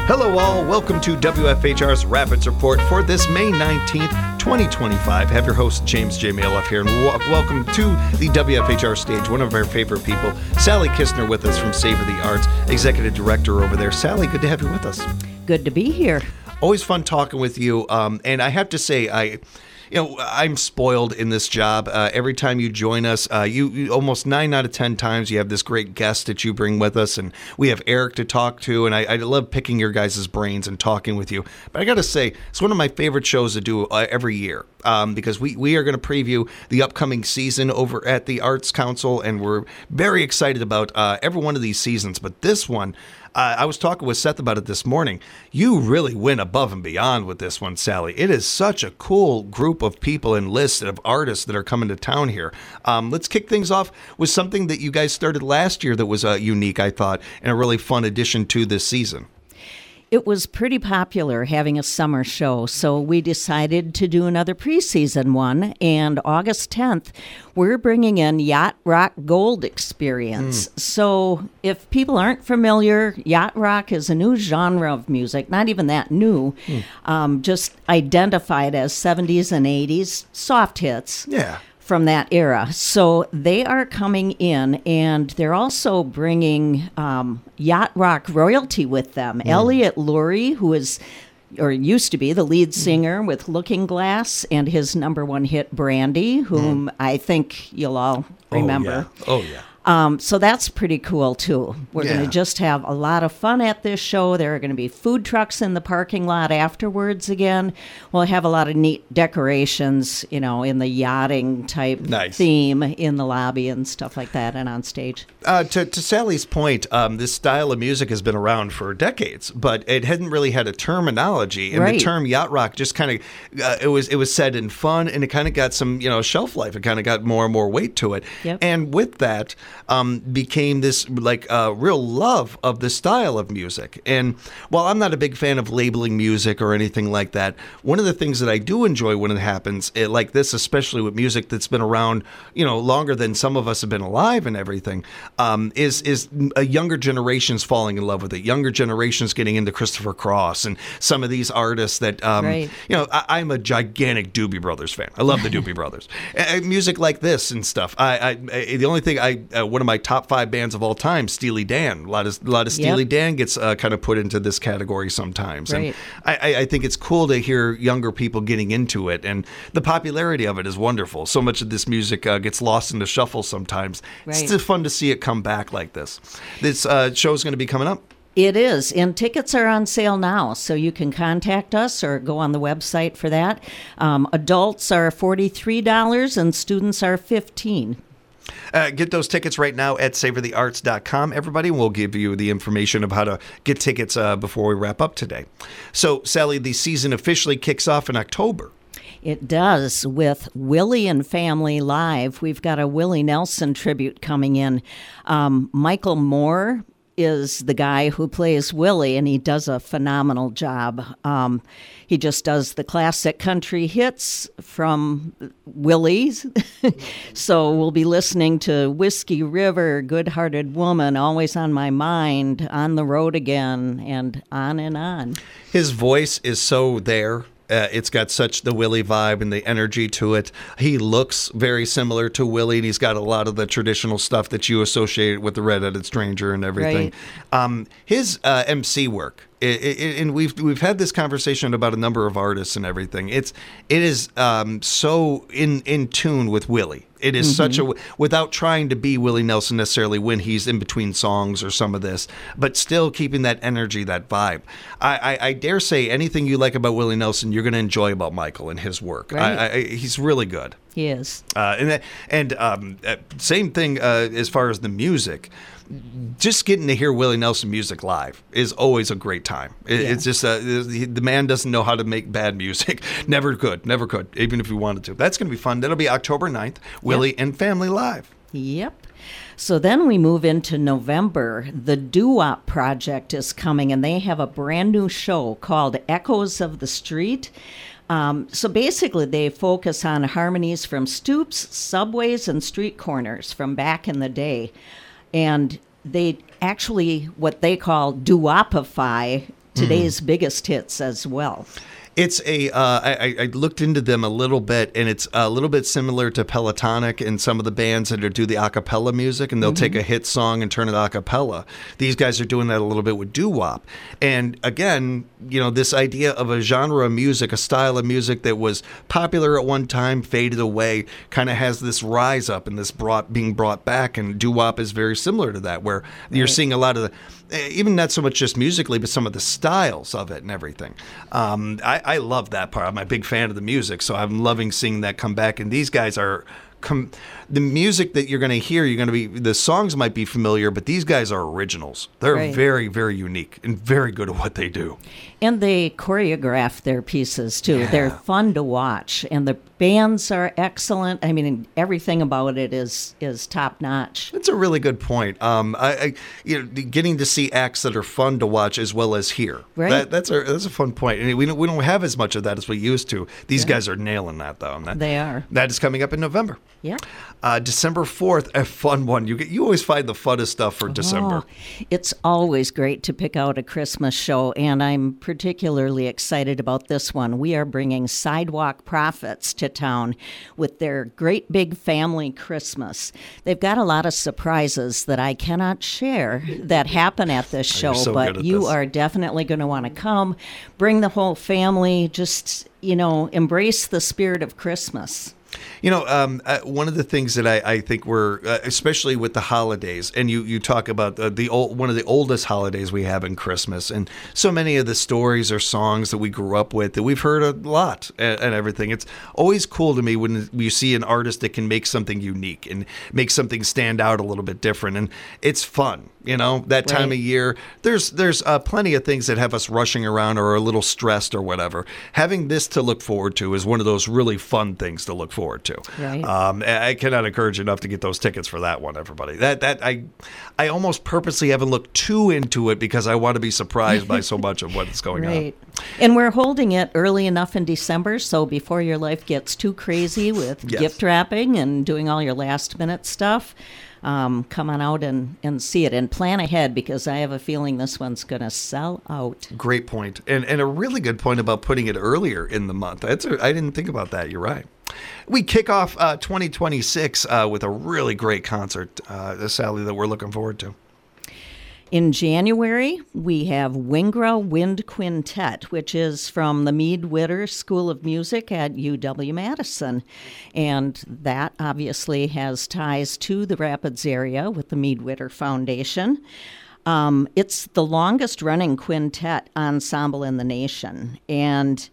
Hello all, welcome to WFHR's Rapids Report for this May 19th, 2025. Have your host James J. Maloff here, and welcome to the WFHR stage. One of our favorite people, Sally Kistner, with us from Savor the Arts, Executive Director over there. Sally, good to have you with us. Good to be here. Always fun talking with you, and I have to say, I'm spoiled in this job. Every time you join us, you almost 9 out of 10 times you have this great guest that you bring with us, and we have Eric to talk to, and I love picking your guys' brains and talking with you. But I got to say, it's one of my favorite shows to do every year because we are going to preview the upcoming season over at the Arts Council, and we're very excited about every one of these seasons. But this one, I was talking with Seth about it this morning. You really went above and beyond with this one, Sally. It is such a cool group of people and list of artists that are coming to town here. Let's kick things off with something that you guys started last year that was unique, I thought, and a really fun addition to this season. It was pretty popular having a summer show, so we decided to do another preseason one, and August 10th, we're bringing in Yacht Rock Gold Experience. So if people aren't familiar, Yacht Rock is a new genre of music, not even that new, just identified as 70s and 80s soft hits. Yeah. From that era. So they are coming in, and they're also bringing yacht rock royalty with them. Elliot Lurie, who is or used to be the lead singer with Looking Glass and his number one hit Brandy, whom I think you'll all remember. Oh, yeah. So that's pretty cool, too. We're going to just have a lot of fun at this show. There are going to be food trucks in the parking lot afterwards again. We'll have a lot of neat decorations, in the yachting type theme in the lobby and stuff like that and on stage. To Sally's point, this style of music has been around for decades, but it hadn't really had a terminology. And the term yacht rock just kind of, it was said in fun, and it kind of got some, shelf life. It kind of got more and more weight to it. Yep. And with that, became this real love of the style of music. And while I'm not a big fan of labeling music or anything like that, one of the things that I do enjoy when it happens, like this, especially with music that's been around, longer than some of us have been alive and everything, is younger generations falling in love with it. Younger generations getting into Christopher Cross and some of these artists that, I'm a gigantic Doobie Brothers fan. I love the Doobie Brothers. Music like this and stuff. The only thing one of my top 5 bands of all time, Steely Dan. A lot of Steely Dan gets kind of put into this category sometimes. Right. And I think it's cool to hear younger people getting into it, and the popularity of it is wonderful. So much of this music gets lost in the shuffle sometimes. Right. It's still fun to see it come back like this. This show is going to be coming up. It is, and tickets are on sale now, so you can contact us or go on the website for that. Adults are $43 and students are $15. Get those tickets right now at savorthearts.com. Everybody, we'll give you the information of how to get tickets before we wrap up today. So, Sally, the season officially kicks off in October. It does, with Willie and Family Live. We've got a Willie Nelson tribute coming in. Michael Moore is the guy who plays Willie, and he does a phenomenal job. He just does the classic country hits from Willie's. So we'll be listening to Whiskey River, Good-Hearted Woman, Always on My Mind, On the Road Again, and on and on. His voice is so there. It's got such the Willie vibe and the energy to it. He looks very similar to Willie, and he's got a lot of the traditional stuff that you associate with the Red-Headed Stranger and everything. Right. His MC work, and we've had this conversation about a number of artists and everything. It is so in tune with Willie. It is such a, without trying to be Willie Nelson necessarily when he's in between songs or some of this, but still keeping that energy, that vibe. I dare say anything you like about Willie Nelson, you're going to enjoy about Michael and his work. Right. He's really good. He is. Same thing as far as the music. Just getting to hear Willie Nelson music live is always a great time. It's just the man doesn't know how to make bad music. Never could, even if he wanted to. That's going to be fun. That'll be October 9th, Willie and Family Live. Yep. So then we move into November. The Doo-Wop Project is coming, and they have a brand new show called Echoes of the Street. So basically, they focus on harmonies from stoops, subways, and street corners from back in the day. And they actually, what they call doo-wopify today's biggest hits as well. It's I looked into them a little bit, and it's a little bit similar to Pelotonic and some of the bands that do the a cappella music, and they'll take a hit song and turn it a cappella. These guys are doing that a little bit with doo-wop. And again, this idea of a genre of music, a style of music that was popular at one time, faded away, kind of has this rise up and this being brought back, and doo-wop is very similar to that, where you're seeing a lot of even not so much just musically, but some of the styles of it and everything. I love that part. I'm a big fan of the music, so I'm loving seeing that come back. And these guys are the music that you're going to hear. The songs might be familiar, but these guys are originals. They're very, very unique and very good at what they do. And they choreograph their pieces too. Yeah. They're fun to watch, and the bands are excellent. I mean, everything about it is top notch. That's a really good point. Getting to see acts that are fun to watch as well as hear. Right. That's a fun point. And we don't have as much of that as we used to. These guys are nailing that though. They are. That is coming up in November. Yeah. December 4th, a fun one. You always find the funnest stuff for December. It's always great to pick out a Christmas show, and I'm particularly excited about this one. We are bringing Sidewalk Prophets to town with their Great Big Family Christmas. They've got a lot of surprises that I cannot share that happen at this show, but you are definitely going to want to come. Bring the whole family. Just, embrace the spirit of Christmas. One of the things that I think we're, especially with the holidays, and you talk about one of the oldest holidays we have in Christmas, and so many of the stories or songs that we grew up with that we've heard a lot and everything. It's always cool to me when you see an artist that can make something unique and make something stand out a little bit different, and it's fun. That time of year, there's plenty of things that have us rushing around or a little stressed or whatever. Having this to look forward to is one of those really fun things to look forward to. Right. I cannot encourage enough to get those tickets for that one, everybody. That I almost purposely haven't looked too into it because I want to be surprised by so much of what's going on. And we're holding it early enough in December, so before your life gets too crazy with gift wrapping and doing all your last minute stuff, come on out and see it and plan ahead, because I have a feeling this one's going to sell out. Great point. And a really good point about putting it earlier in the month. I didn't think about that. You're right. We kick off 2026 with a really great concert, Sally, that we're looking forward to. In January, we have Wingra Wind Quintet, which is from the Mead Witter School of Music at UW-Madison. And that obviously has ties to the Rapids area with the Mead Witter Foundation. It's the longest running quintet ensemble in the nation. And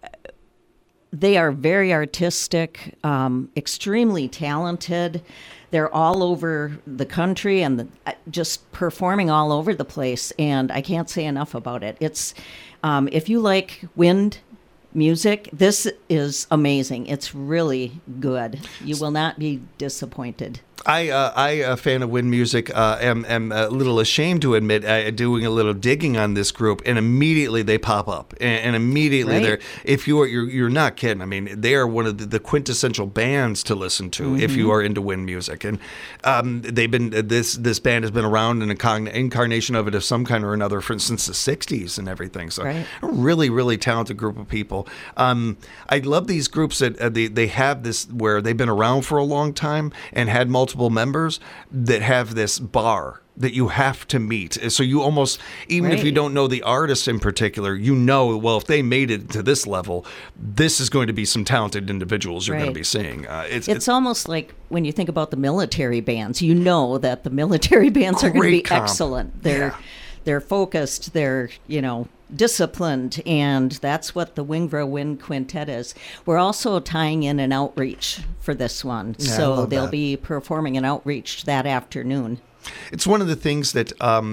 they are very artistic, extremely talented. They're all over the country and just performing all over the place, and I can't say enough about it. It's if you like wind music, this is amazing. It's really good. You will not be disappointed. I a fan of wind music, am a little ashamed to admit doing a little digging on this group, and immediately they pop up, and immediately they're. If you're not kidding. I mean, they are one of the quintessential bands to listen to if you are into wind music, and they've been this band has been around in an incarnation of it of some kind or another since the '60s and everything. So a really, really talented group of people. I love these groups that they have this where they've been around for a long time and had multiple members that have this bar that you have to meet. So you almost, even if you don't know the artist in particular, well, if they made it to this level, this is going to be some talented individuals you're going to be seeing. It's almost like when you think about the military bands, you know that the military bands are going to be excellent. They're focused, they're, disciplined, and that's what the Wingra Wind Quintet is. We're also tying in an outreach for this one, so they'll be performing an outreach that afternoon. It's one of the things that,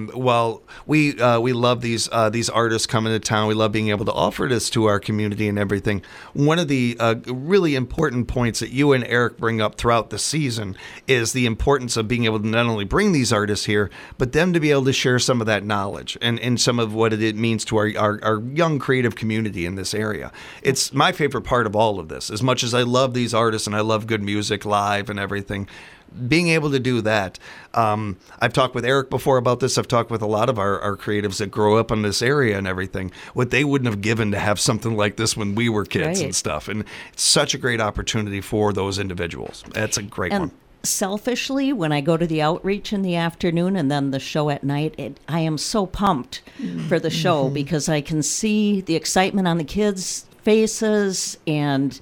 we love these artists coming to town. We love being able to offer this to our community and everything. One of the really important points that you and Eric bring up throughout the season is the importance of being able to not only bring these artists here, but them to be able to share some of that knowledge and some of what it means to our young creative community in this area. It's my favorite part of all of this. As much as I love these artists and I love good music live and everything, being able to do that, I've talked with Eric before about this. I've talked with a lot of our creatives that grow up in this area and everything, what they wouldn't have given to have something like this when we were kids and stuff. And it's such a great opportunity for those individuals. That's a great one. Selfishly, when I go to the outreach in the afternoon and then the show at night, I am so pumped for the show because I can see the excitement on the kids' faces and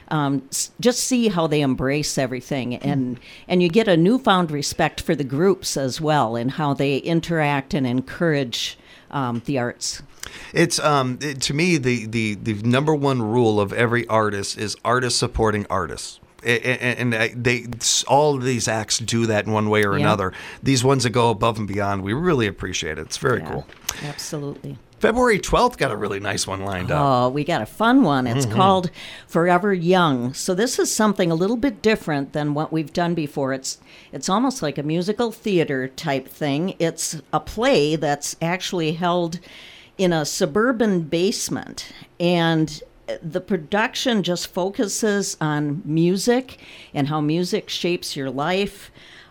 just see how they embrace everything. And you get a newfound respect for the groups as well and how they interact and encourage the arts. It's to me, the number one rule of every artist is artists supporting artists. And they all of these acts do that in one way or another. These ones that go above and beyond, we really appreciate it. It's very cool. Absolutely. February 12th got a really nice one lined up. Oh, we got a fun one. It's called Forever Young. So this is something a little bit different than what we've done before. It's almost like a musical theater type thing. It's a play that's actually held in a suburban basement, and the production just focuses on music and how music shapes your life.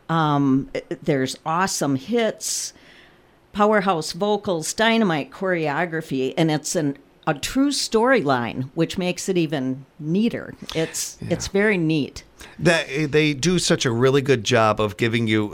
There's awesome hits, powerhouse vocals, dynamite choreography, and it's a true storyline, which makes it even neater. It's very neat. That they do such a really good job of giving you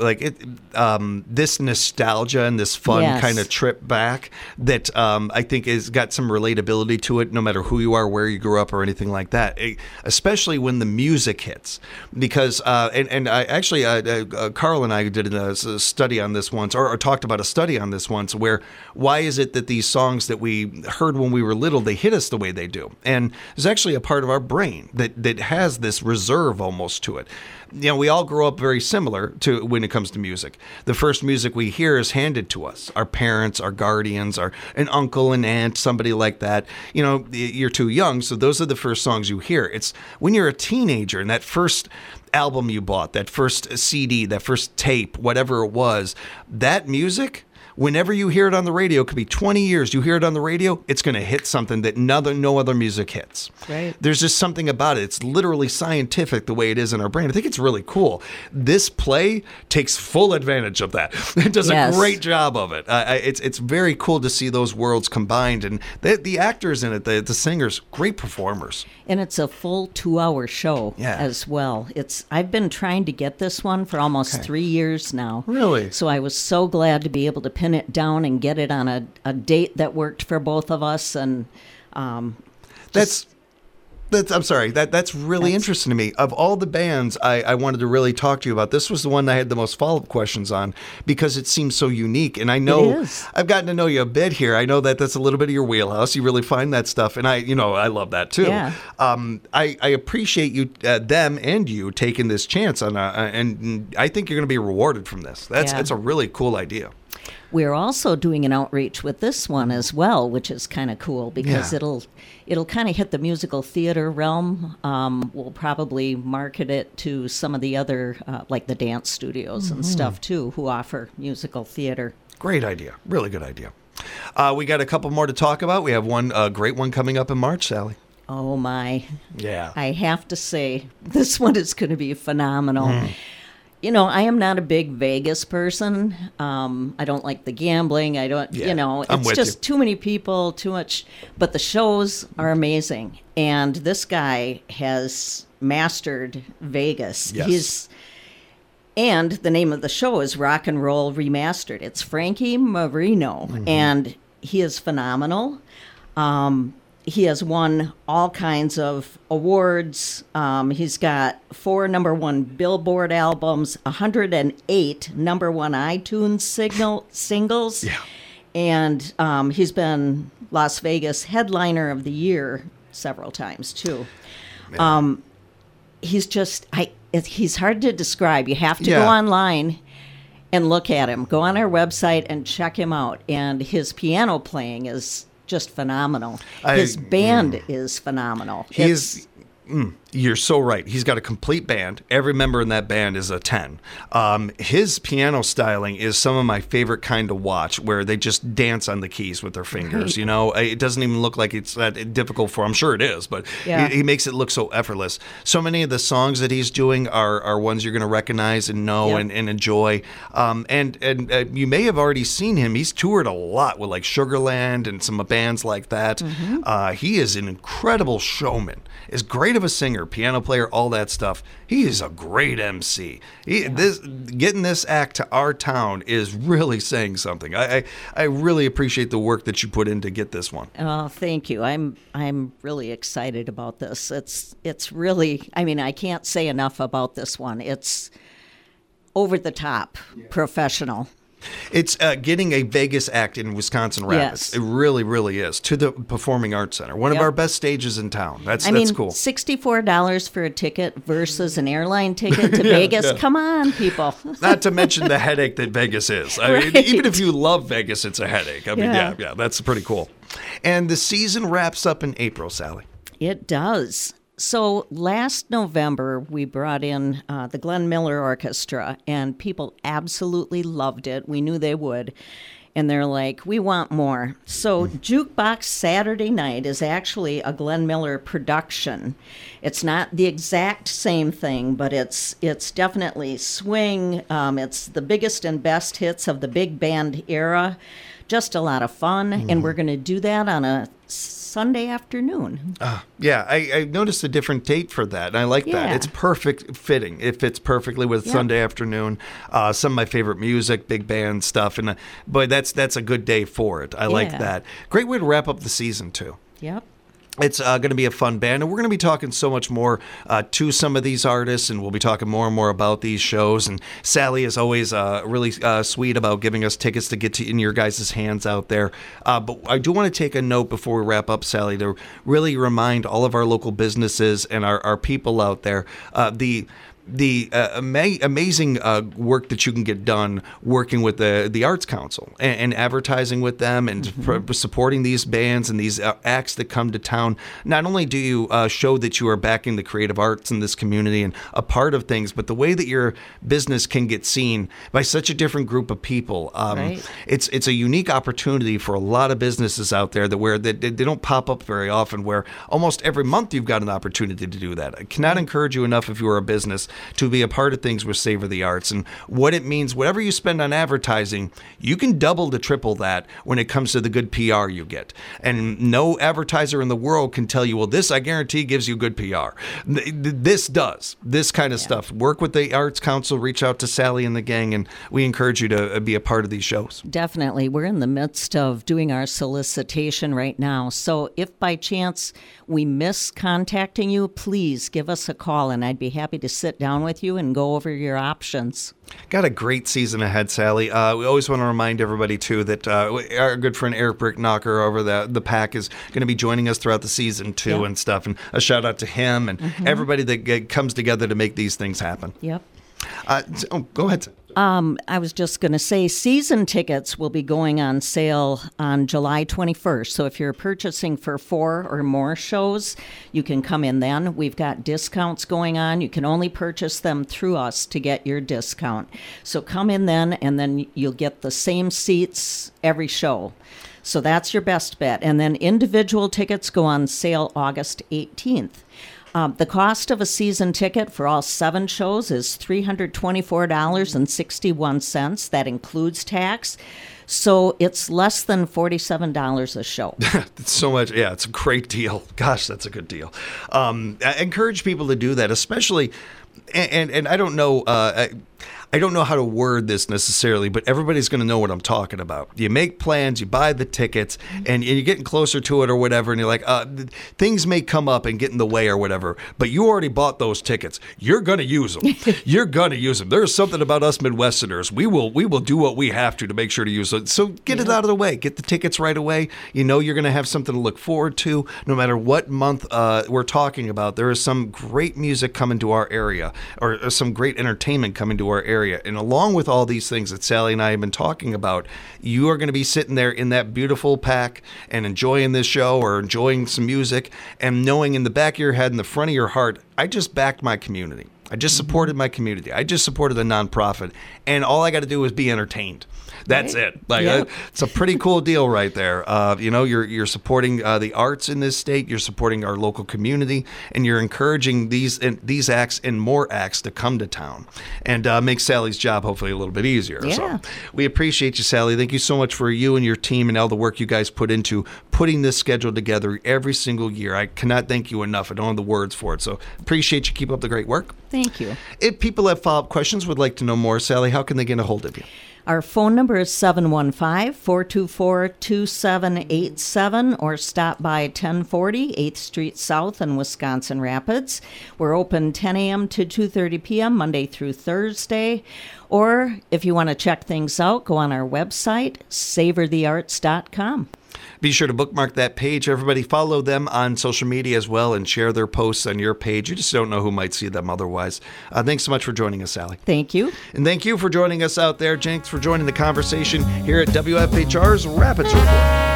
this nostalgia and this fun kind of trip back that I think has got some relatability to it, no matter who you are, where you grew up, or anything like that. Especially when the music hits, because and I actually Carl and I did a study on this once, or talked about a study on this once, where why is it that these songs that we heard when we were little, they hit us the way they do? And there's actually a part of our brain that has this reserve almost to it. You know, we all grow up very similar to when it comes to music. The first music we hear is handed to us. Our parents, our guardians, an uncle, an aunt, somebody like that. You know, you're too young, so those are the first songs you hear. It's when you're a teenager and that first album you bought, that first CD, that first tape, whatever it was, that music, whenever you hear it on the radio, it could be 20 years, you hear it on the radio, it's going to hit something that no other music hits. Right. There's just something about it. It's literally scientific the way it is in our brain. I think it's really cool. This play takes full advantage of that. It does a great job of it. It's very cool to see those worlds combined. And the actors in it, the singers, great performers. And it's a full 2-hour show as well. I've been trying to get this one for almost 3 years now. Really? So I was so glad to be able to pin it down and get it on a date that worked for both of us. And I'm sorry. That's really interesting to me. Of all the bands I wanted to really talk to you about, this was the one I had the most follow-up questions on because it seems so unique. And I know I've gotten to know you a bit here. I know that's a little bit of your wheelhouse. You really find that stuff, and I love that too. Yeah. I appreciate you, them, and you taking this chance on, and I think you're going to be rewarded from this. That's a really cool idea. We're also doing an outreach with this one as well, which is kind of cool because it'll kind of hit the musical theater realm. We'll probably market it to some of the other, like the dance studios and stuff too, who offer musical theater. Great idea. Really good idea. We got a couple more to talk about. We have one great one coming up in March, Sally. Oh, my. Yeah. I have to say, this one is going to be phenomenal. You know, I am not a big Vegas person. I don't like the gambling. I don't, it's just too many people, too much. But the shows are amazing. And this guy has mastered Vegas. Yes. And the name of the show is Rock and Roll Remastered. It's Frankie Marino. And he is phenomenal. He has won all kinds of awards. He's got 4 #1 Billboard albums, 108 #1 iTunes singles. Yeah. And he's been Las Vegas Headliner of the Year several times, too. He's just, he's hard to describe. You have to go online and look at him. Go on our website and check him out. And his piano playing is just phenomenal. His band is phenomenal. He's You're so right. He's got a complete band. Every member in that band is a 10. His piano styling is some of my favorite kind to watch, where they just dance on the keys with their fingers. You know, it doesn't even look like it's that difficult for him. I'm sure it is, but he makes it look so effortless. So many of the songs that he's doing are ones you're going to recognize and know and enjoy. And you may have already seen him. He's toured a lot with like Sugarland and some bands like that. He is an incredible showman. Is great of a singer, piano player, all that stuff. He is a great MC. Getting this act to our town is really saying something. I really appreciate the work that you put in to get this one. Oh, thank you. I'm really excited about this. It's really, I mean, I can't say enough about this one. It's over the top, professional. It's getting a Vegas act in Wisconsin Rapids. Yes. It really, really is. To the Performing Arts Center. One of our best stages in town. That's cool. $64 for a ticket versus an airline ticket to Vegas. Come on, people. Not to mention the headache that Vegas is. I mean, even if you love Vegas, it's a headache. I mean, yeah, that's pretty cool. And the season wraps up in April, Sally. It does. So last November, we brought in the Glenn Miller Orchestra, and people absolutely loved it. We knew they would. And they're like, we want more. So Jukebox Saturday Night is actually a Glenn Miller production. It's not the exact same thing, but it's definitely swing. It's the biggest and best hits of the big band era. Just a lot of fun. And we're going to do that on a Sunday afternoon. I noticed a different date for that, and I like that. It's perfect fitting. It fits perfectly with Sunday afternoon. Some of my favorite music, big band stuff, and boy, that's a good day for it. I like that. Great way to wrap up the season too. Yep. It's going to be a fun band, and we're going to be talking so much more to some of these artists, and we'll be talking more and more about these shows. And Sally is always really sweet about giving us tickets to get in your guys' hands out there. But I do want to take a note before we wrap up, Sally, to really remind all of our local businesses and our people out there the amazing work that you can get done working with the Arts Council and advertising with them and supporting these bands and these acts that come to town. Not only do you show that you are backing the creative arts in this community and a part of things, but the way that your business can get seen by such a different group of people. It's a unique opportunity for a lot of businesses out there where they don't pop up very often, where almost every month you've got an opportunity to do that. I cannot encourage you enough, if you are a business, to be a part of things with Savor the Arts and what it means. Whatever you spend on advertising, you can double to triple that when it comes to the good PR you get. And no advertiser in the world can tell you, well, this I guarantee gives you good PR. This does. This kind of stuff. Work with the Arts Council, reach out to Sally and the gang, and we encourage you to be a part of these shows. Definitely. We're in the midst of doing our solicitation right now. So if by chance we miss contacting you, please give us a call, and I'd be happy to sit down with you and go over your options. Got a great season ahead, Sally. We always want to remind everybody, too, that our good friend Eric Bricknocker over the PAC is going to be joining us throughout the season, too, and stuff. And a shout out to him and everybody that comes together to make these things happen. Yep. Go ahead. I was just going to say season tickets will be going on sale on July 21st. So if you're purchasing for 4 or more shows, you can come in then. We've got discounts going on. You can only purchase them through us to get your discount. So come in then, and then you'll get the same seats every show. So that's your best bet. And then individual tickets go on sale August 18th. The cost of a season ticket for all 7 shows is $324.61. That includes tax. So it's less than $47 a show. It's so much. Yeah, it's a great deal. Gosh, that's a good deal. I encourage people to do that, especially, and I don't know. I don't know how to word this necessarily, but everybody's going to know what I'm talking about. You make plans, you buy the tickets, and you're getting closer to it or whatever, and you're like, things may come up and get in the way or whatever, but you already bought those tickets. You're going to use them. You're going to use them. There's something about us Midwesterners. We will do what we have to make sure to use it. So get it out of the way. Get the tickets right away. You know you're going to have something to look forward to. No matter what month we're talking about, there is some great music coming to our area or some great entertainment coming to our area. area. And along with all these things that Sally and I have been talking about, you are going to be sitting there in that beautiful pack and enjoying this show or enjoying some music and knowing in the back of your head, in the front of your heart, I just backed my community. I just supported my community. I just supported a nonprofit. And all I got to do is be entertained. That's it. Like it's a pretty cool deal right there. You're supporting the arts in this state. You're supporting our local community, and you're encouraging these acts and more acts to come to town, and make Sally's job hopefully a little bit easier. Yeah. So we appreciate you, Sally. Thank you so much for you and your team and all the work you guys put into putting this schedule together every single year. I cannot thank you enough. I don't have the words for it. So appreciate you. Keep up the great work. Thank you. If people have follow-up questions, would like to know more, Sally, how can they get a hold of you? Our phone number is 715-424-2787 or stop by 1040 8th Street South in Wisconsin Rapids. We're open 10 a.m. to 2:30 p.m. Monday through Thursday. Or if you want to check things out, go on our website, savorthearts.com. Be sure to bookmark that page. Everybody follow them on social media as well and share their posts on your page. You just don't know who might see them otherwise. Thanks so much for joining us, Sally. Thank you. And thank you for joining us out there. Thanks for joining the conversation here at WFHR's Rapids Report.